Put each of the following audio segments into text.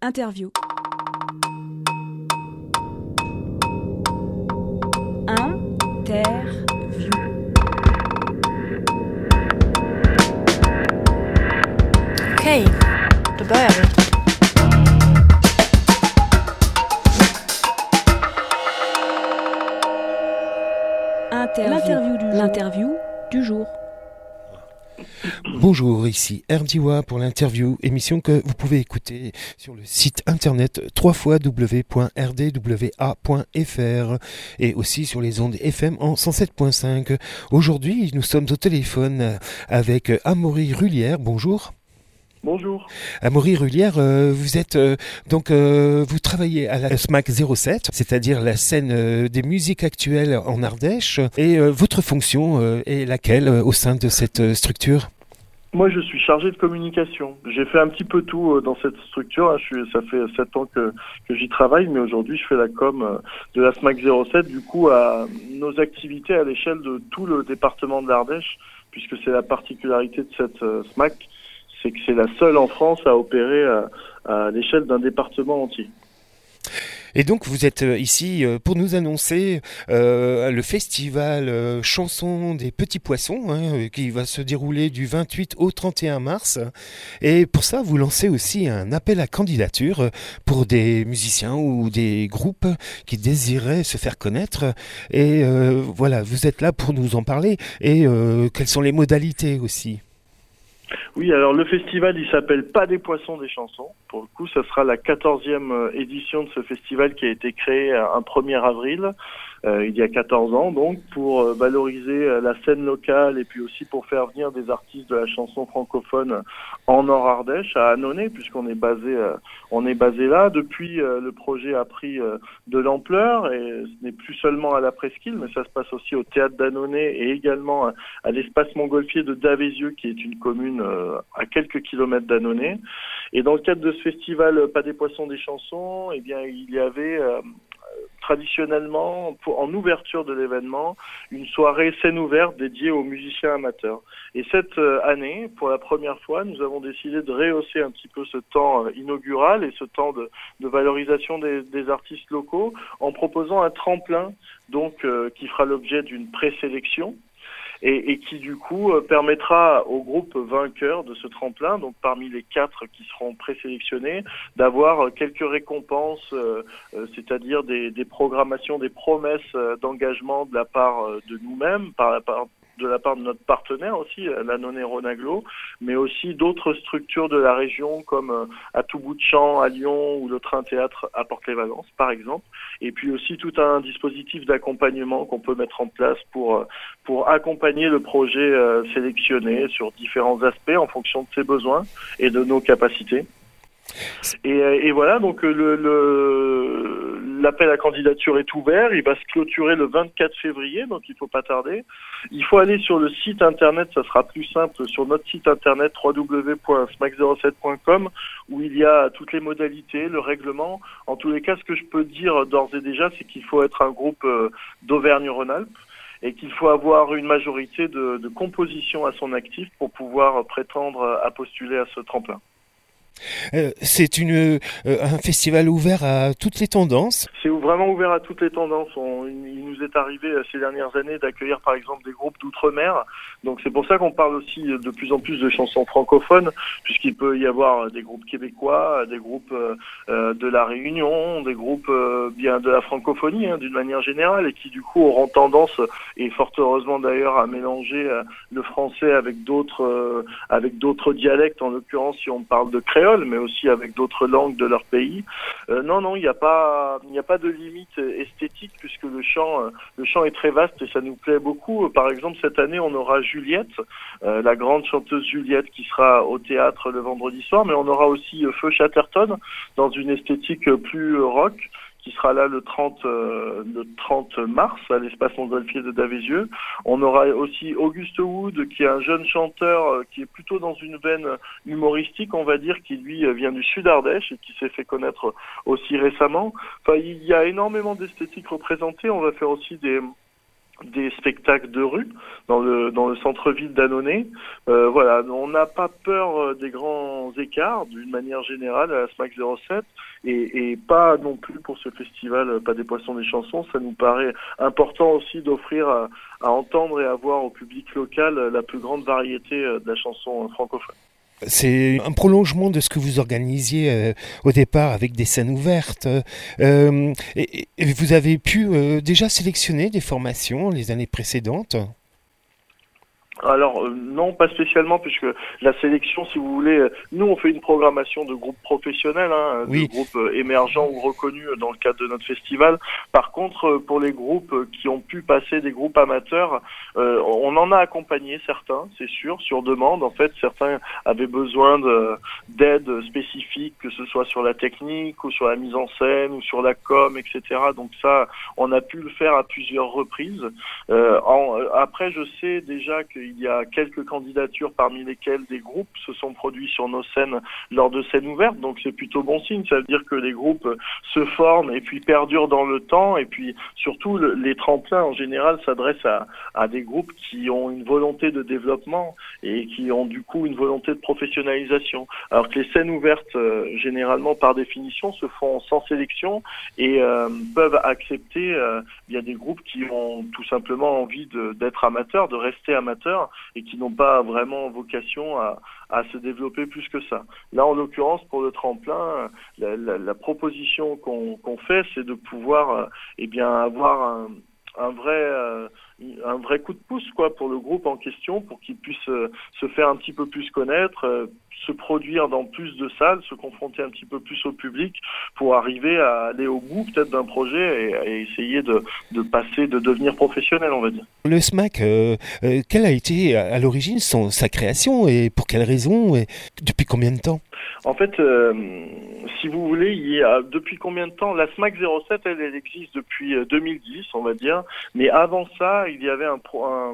Interview. Interview. Okej, då börjar vi. L'interview du jour. Bonjour, ici Erdiwa pour l'interview, émission que vous pouvez écouter sur le site internet www.rdwa.fr et aussi sur les ondes FM en 107.5. Aujourd'hui, nous sommes au téléphone avec Amaury Rullière. Bonjour. Bonjour. Amaury Rullière, vous êtes vous travaillez à la SMAC 07, c'est-à-dire la scène des musiques actuelles en Ardèche. Et votre fonction est laquelle au sein de cette structure ? Moi, je suis chargé de communication. J'ai fait un petit peu tout dans cette structure. Ça fait 7 ans que j'y travaille, mais aujourd'hui, je fais la com de la SMAC 07, du coup, à nos activités à l'échelle de tout le département de l'Ardèche, puisque c'est la particularité de cette SMAC, c'est que c'est la seule en France à opérer à l'échelle d'un département entier. Et donc vous êtes ici pour nous annoncer le festival Chanson des Petits Poissons qui va se dérouler du 28 au 31 mars. Et pour ça, vous lancez aussi un appel à candidature pour des musiciens ou des groupes qui désiraient se faire connaître. Et voilà, vous êtes là pour nous en parler. Et quelles sont les modalités aussi ? Oui, alors le festival, il s'appelle Pas des poissons, des chansons. Pour le coup, ça sera la 14e édition de ce festival qui a été créé un 1er avril, il y a 14 ans, donc, pour valoriser la scène locale et puis aussi pour faire venir des artistes de la chanson francophone en Nord-Ardèche, à Annonay, puisqu'on est basé là. Depuis, le projet a pris de l'ampleur et ce n'est plus seulement à la Presqu'île, mais ça se passe aussi au théâtre d'Annonay et également à l'espace montgolfier de Davézieux, qui est une commune à quelques kilomètres d'Annonay. Et dans le cadre de ce festival Pas des poissons, des chansons, eh bien, il y avait traditionnellement, en ouverture de l'événement, une soirée scène ouverte dédiée aux musiciens amateurs. Et cette année, pour la première fois, nous avons décidé de rehausser un petit peu ce temps inaugural et ce temps de valorisation des artistes locaux en proposant un tremplin donc qui fera l'objet d'une présélection. Et qui du coup permettra au groupe vainqueur de ce tremplin, donc parmi les 4 qui seront présélectionnés, d'avoir quelques récompenses, c'est-à-dire des programmations, des promesses d'engagement de la part de nous-mêmes, de la part de notre partenaire aussi, l'Annonay Rhône-Agglo, mais aussi d'autres structures de la région comme à tout bout de champ, à Lyon, ou le Train Théâtre à Porte-les-Valences, par exemple. Et puis aussi tout un dispositif d'accompagnement qu'on peut mettre en place pour accompagner le projet sélectionné sur différents aspects en fonction de ses besoins et de nos capacités. Et voilà, donc l'appel à candidature est ouvert, il va se clôturer le 24 février, donc il faut pas tarder. Il faut aller sur le site internet, ça sera plus simple, sur notre site internet www.smac07.com, où il y a toutes les modalités, le règlement. En tous les cas, ce que je peux dire d'ores et déjà, c'est qu'il faut être un groupe d'Auvergne-Rhône-Alpes et qu'il faut avoir une majorité de composition à son actif pour pouvoir prétendre à postuler à ce tremplin. C'est un festival ouvert à toutes les tendances. C'est vraiment ouvert à toutes les tendances. Il nous est arrivé ces dernières années d'accueillir par exemple des groupes d'outre-mer. Donc c'est pour ça qu'on parle aussi de plus en plus de chansons francophones, puisqu'il peut y avoir des groupes québécois, des groupes de la Réunion, des groupes bien de la francophonie d'une manière générale, et qui du coup auront tendance, et fort heureusement d'ailleurs, à mélanger le français avec d'autres dialectes, en l'occurrence si on parle de créole, mais aussi avec d'autres langues de leur pays. Non, il n'y a pas de limite esthétique, puisque le chant est très vaste et ça nous plaît beaucoup. Par exemple, cette année, on aura Juliette, la grande chanteuse Juliette, qui sera au théâtre le vendredi soir, mais on aura aussi Feu Chatterton dans une esthétique plus rock, qui sera là le 30 mars à l'espace montgolfier de Davézieux. On aura aussi Auguste Wood, qui est un jeune chanteur qui est plutôt dans une veine humoristique, on va dire, qui lui vient du Sud Ardèche et qui s'est fait connaître aussi récemment. Enfin, il y a énormément d'esthétiques représentées. On va faire aussi des spectacles de rue dans le centre-ville d'Annonay. Voilà, on n'a pas peur des grands écarts d'une manière générale à la SMAC 07 et pas non plus pour ce festival Pas des poissons des chansons. Ça nous paraît important aussi d'offrir à entendre et à voir au public local la plus grande variété de la chanson francophone. C'est un prolongement de ce que vous organisiez au départ avec des scènes ouvertes. Et vous avez pu déjà sélectionner des formations les années précédentes ? Alors non, pas spécialement, puisque la sélection, si vous voulez, nous on fait une programmation de groupes professionnels, oui. de groupes émergents ou reconnus dans le cadre de notre festival. Par contre, pour les groupes qui ont pu passer des groupes amateurs, on en a accompagné certains, c'est sûr, sur demande. En fait, certains avaient besoin d'aide spécifique, que ce soit sur la technique ou sur la mise en scène ou sur la com, etc. Donc ça, on a pu le faire à plusieurs reprises. Après, je sais déjà qu'il y a quelques candidatures parmi lesquelles des groupes se sont produits sur nos scènes lors de scènes ouvertes, donc c'est plutôt bon signe. Ça veut dire que les groupes se forment et puis perdurent dans le temps, et puis surtout les tremplins en général s'adressent à des groupes qui ont une volonté de développement et qui ont du coup une volonté de professionnalisation. Alors que les scènes ouvertes, généralement par définition, se font sans sélection et peuvent accepter, il y a des groupes qui ont tout simplement envie d'être amateurs, de rester amateurs, et qui n'ont pas vraiment vocation à se développer plus que ça. Là, en l'occurrence, pour le tremplin, la proposition qu'on fait, c'est de pouvoir avoir un vrai coup de pouce pour le groupe en question, pour qu'il puisse se faire un petit peu plus connaître, se produire dans plus de salles, se confronter un petit peu plus au public pour arriver à aller au bout peut-être d'un projet et essayer de devenir professionnel, on va dire. Le SMAC, quelle a été à l'origine sa création et pour quelles raisons et depuis combien de temps ? En fait, si vous voulez, depuis combien de temps ? La SMAC 07, elle existe depuis 2010, on va dire. Mais avant ça, il y avait un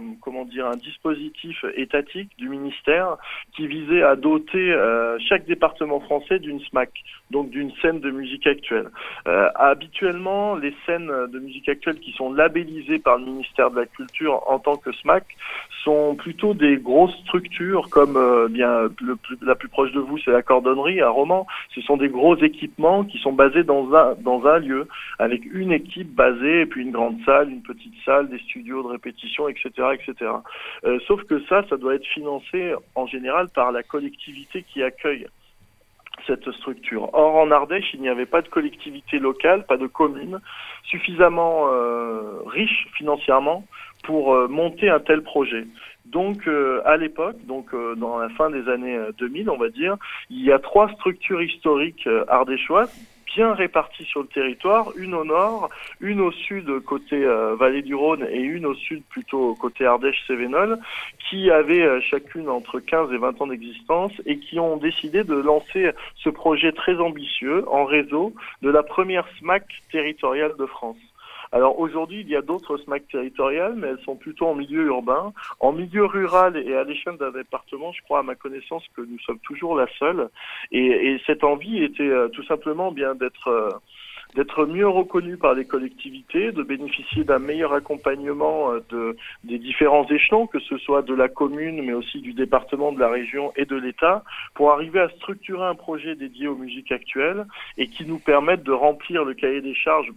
dispositif étatique du ministère qui visait à doter chaque département français d'une SMAC, donc d'une scène de musique actuelle. Habituellement, les scènes de musique actuelle qui sont labellisées par le ministère de la Culture en tant que SMAC sont plutôt des grosses structures comme la plus proche de vous, c'est la Cordonnerie à Romans. Ce sont des gros équipements qui sont basés dans un lieu avec une équipe basée et puis une grande salle, une petite salle, des studios de répétition, etc., etc. Sauf que ça doit être financé en général par la collectivité qui accueille cette structure. Or, en Ardèche, il n'y avait pas de collectivité locale, pas de commune suffisamment riche financièrement pour monter un tel projet. Donc, à l'époque, dans la fin des années 2000, on va dire, il y a 3 structures historiques ardéchoises bien réparties sur le territoire, une au nord, une au sud côté vallée du Rhône et une au sud plutôt côté Ardèche-Cévenol, qui avaient chacune entre 15 et 20 ans d'existence et qui ont décidé de lancer ce projet très ambitieux en réseau de la première SMAC territoriale de France. Alors aujourd'hui, il y a d'autres SMAC territoriales, mais elles sont plutôt en milieu urbain. En milieu rural et à l'échelle d'un département, je crois à ma connaissance que nous sommes toujours la seule. Et cette envie était tout simplement d'être mieux reconnue par les collectivités, de bénéficier d'un meilleur accompagnement des différents échelons, que ce soit de la commune, mais aussi du département, de la région et de l'État, pour arriver à structurer un projet dédié aux musiques actuelles et qui nous permette de remplir le cahier des charges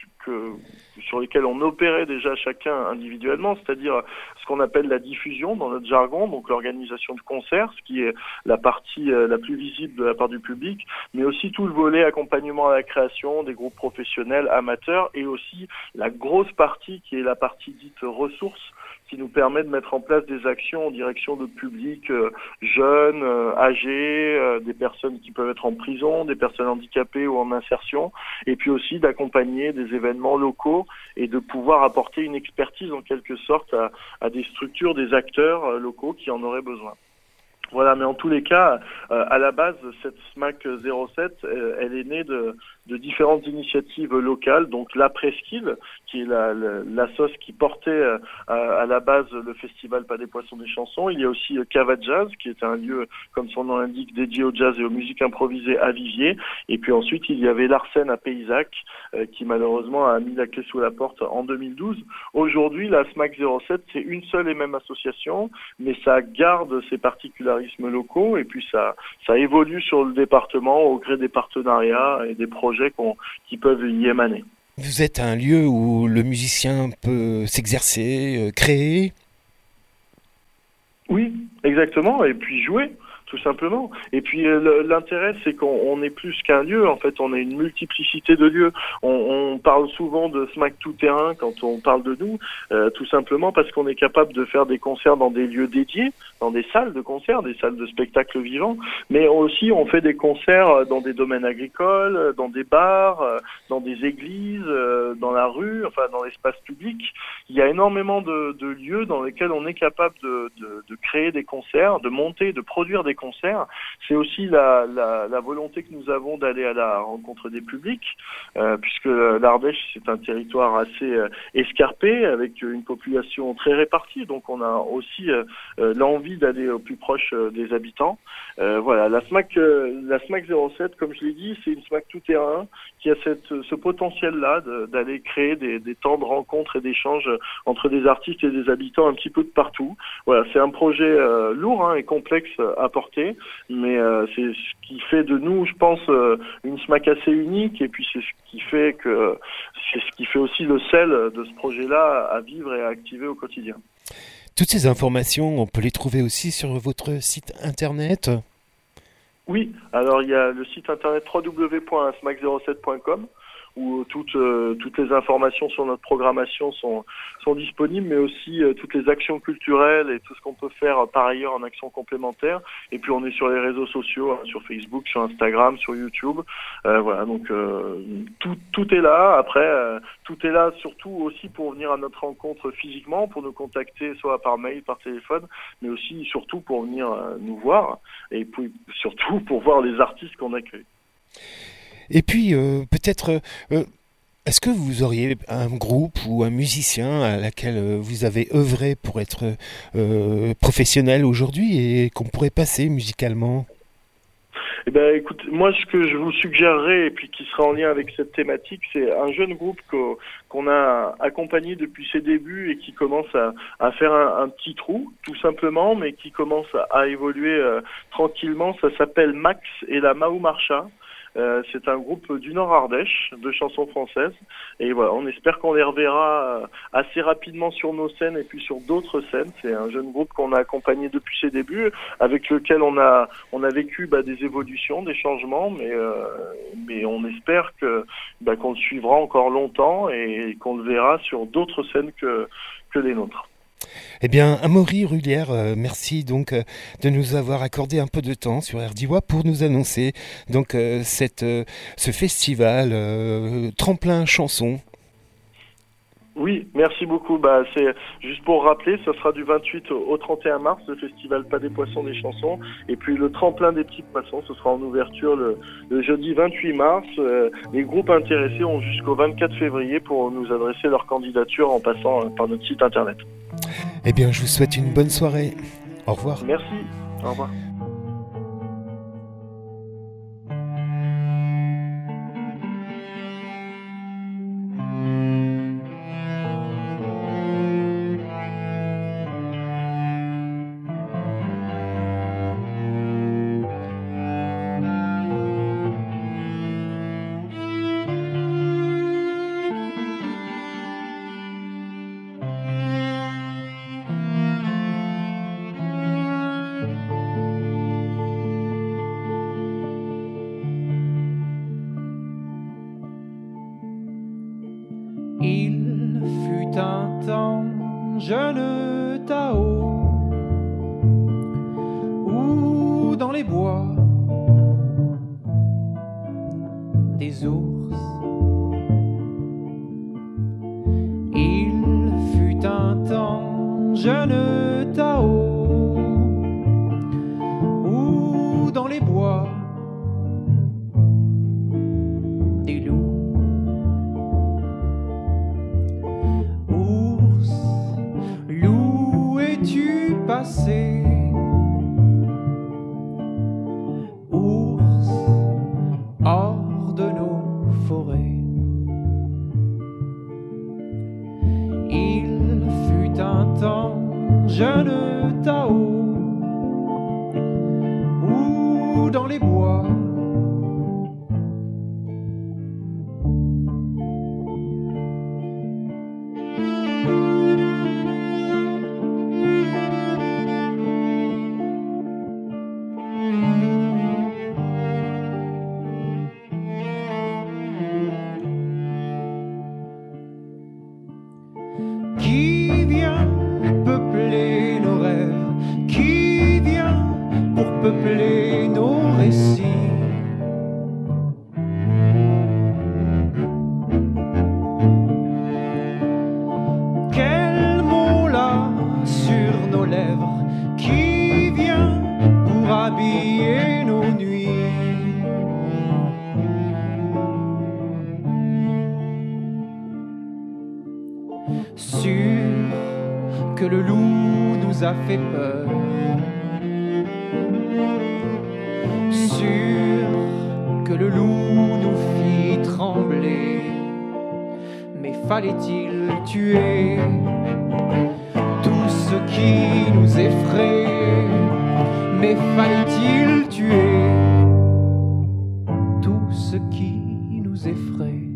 sur lesquels on opérait déjà chacun individuellement, c'est-à-dire ce qu'on appelle la diffusion dans notre jargon, donc l'organisation de concerts, ce qui est la partie la plus visible de la part du public, mais aussi tout le volet accompagnement à la création des groupes professionnels, amateurs, et aussi la grosse partie qui est la partie dite ressources, qui nous permet de mettre en place des actions en direction de publics jeunes, âgés, des personnes qui peuvent être en prison, des personnes handicapées ou en insertion, et puis aussi d'accompagner des événements locaux et de pouvoir apporter une expertise en quelque sorte à des structures, des acteurs locaux qui en auraient besoin. Voilà, mais en tous les cas, à la base, cette SMAC 07, elle est née de différentes initiatives locales. Donc la Presqu'île, qui est la sauce qui portait à la base le festival Pas des Poissons des Chansons. Il y a aussi Cava Jazz, qui est un lieu, comme son nom l'indique, dédié au jazz et aux musiques improvisées à Viviers. Et puis ensuite, il y avait l'Arsène à Paysac, qui malheureusement a mis la clé sous la porte en 2012. Aujourd'hui, la SMAC 07, c'est une seule et même association, mais ça garde ses particularismes locaux et puis ça évolue sur le département au gré des partenariats et des projets qui peuvent y émaner. Vous êtes un lieu où le musicien peut s'exercer, créer? Oui, exactement, et puis jouer. Tout simplement. Et puis l'intérêt, c'est qu'on est plus qu'un lieu. En fait, on est une multiplicité de lieux. On parle souvent de SMAC tout terrain quand on parle de nous, tout simplement parce qu'on est capable de faire des concerts dans des lieux dédiés, dans des salles de concert, des salles de spectacle vivant. Mais aussi, on fait des concerts dans des domaines agricoles, dans des bars, dans des églises, dans la rue, enfin dans l'espace public. Il y a énormément de lieux dans lesquels on est capable de créer des concerts, de monter, de produire des concerts. C'est aussi la volonté que nous avons d'aller à la rencontre des publics, puisque l'Ardèche, c'est un territoire assez escarpé, avec une population très répartie, donc on a aussi l'envie d'aller au plus proche des habitants. Voilà, la SMAC 07, comme je l'ai dit, c'est une SMAC tout-terrain qui a ce potentiel-là d'aller créer des temps de rencontre et d'échange entre des artistes et des habitants un petit peu de partout. Voilà, c'est un projet lourd et complexe à porter, mais c'est ce qui fait de nous, je pense, une SMAC assez unique, et puis c'est ce qui fait aussi le sel de ce projet-là à vivre et à activer au quotidien. Toutes ces informations, on peut les trouver aussi sur votre site internet? Oui, alors il y a le site internet www.smac07.com où toutes les informations sur notre programmation sont disponibles, mais aussi toutes les actions culturelles et tout ce qu'on peut faire par ailleurs en actions complémentaires. Et puis on est sur les réseaux sociaux, sur Facebook, sur Instagram, sur YouTube. Voilà, donc tout est là. Après, tout est là surtout aussi pour venir à notre rencontre physiquement, pour nous contacter soit par mail, par téléphone, mais aussi surtout pour venir nous voir et puis surtout pour voir les artistes qu'on accueille. Et puis, peut-être, est-ce que vous auriez un groupe ou un musicien à laquelle vous avez œuvré pour être professionnel aujourd'hui et qu'on pourrait passer musicalement? Eh ben, écoute, moi, ce que je vous suggérerais, et puis qui sera en lien avec cette thématique, c'est un jeune groupe qu'on a accompagné depuis ses débuts et qui commence à faire un petit trou, tout simplement, mais qui commence à évoluer tranquillement. Ça s'appelle Max et la Maoumarcha. C'est un groupe du Nord Ardèche, de chansons françaises. Et voilà, on espère qu'on les reverra assez rapidement sur nos scènes et puis sur d'autres scènes. C'est un jeune groupe qu'on a accompagné depuis ses débuts, avec lequel on a vécu des évolutions, des changements, mais on espère qu'on le suivra encore longtemps et qu'on le verra sur d'autres scènes que les nôtres. Eh bien, Amaury Rullière, merci donc de nous avoir accordé un peu de temps sur RDIWA pour nous annoncer donc ce festival Tremplin Chanson. Oui, merci beaucoup. C'est juste pour rappeler, ce sera du 28 au 31 mars, le festival Pas des Poissons des Chansons. Et puis le tremplin des petits poissons, ce sera en ouverture le jeudi 28 mars. Les groupes intéressés ont jusqu'au 24 février pour nous adresser leur candidature en passant par notre site internet. Eh bien, je vous souhaite une bonne soirée. Au revoir. Merci. Au revoir. Il fut un temps, jeune Tao, où dans les bois, des ours. Il fut un temps, jeune Tao, les bois des loups. Ours, loup, es-tu passé? Ours, hors de nos forêts. Il fut un temps, jeune Tao, ou dans les bois, qui vient peupler nos rêves, qui vient pour peupler nos récits. Quel mot là sur nos lèvres, qui vient pour habiller nos nuits. Sûr que le loup nous a fait peur, sûr que le loup nous fit trembler, mais fallait-il tuer tout ce qui nous effraie? Mais fallait-il tuer tout ce qui nous effraie?